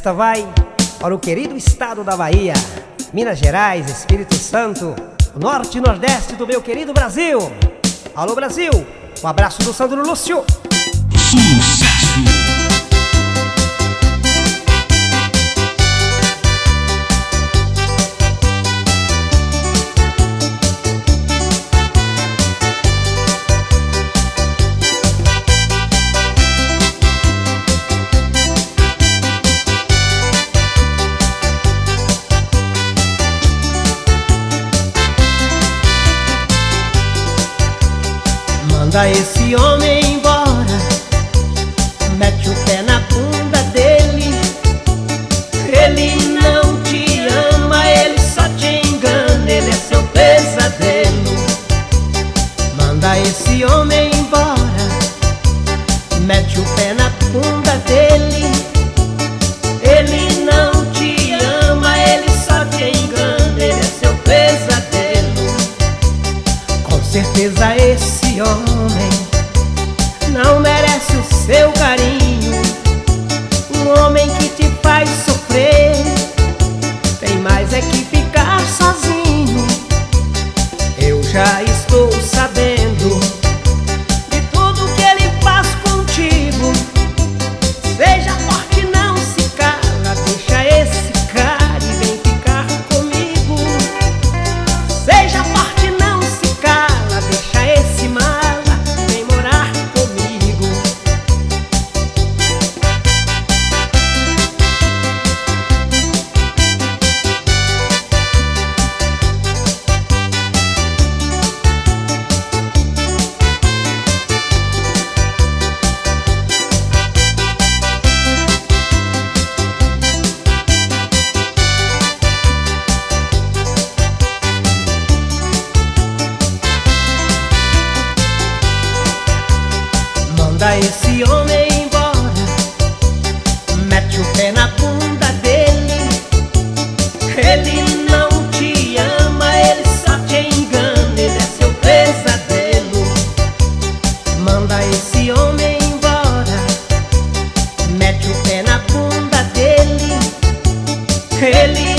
Esta vai para o querido estado da Bahia, Minas Gerais, Espírito Santo, o norte e nordeste do meu querido Brasil. Alô Brasil, um abraço do Sandro Lúcio. Sucesso! Manda esse homem embora, mete o pé na bunda dele. Ele não te ama, ele só te engana, ele é seu pesadelo. Manda esse homem embora, mete o pé na bunda dele. Ele não te ama, ele só te engana, ele é seu pesadelo. Com certeza esse homem não merece o seu carinho. Um homem que te faz sofrer tem mais é que ficar sozinho. Eu já estou sabendo de tudo que ele faz contigo. Seja forte, não se cala, deixa esse cara e vem ficar comigo. Seja forte, não se cala, deixa esse mala, vem morar comigo. Manda esse homem embora, mete o pé na bunda dele. Ele não te ama, ele só te engana, ele é seu pesadelo. Manda esse homem embora, mete o pé na bunda dele. Ele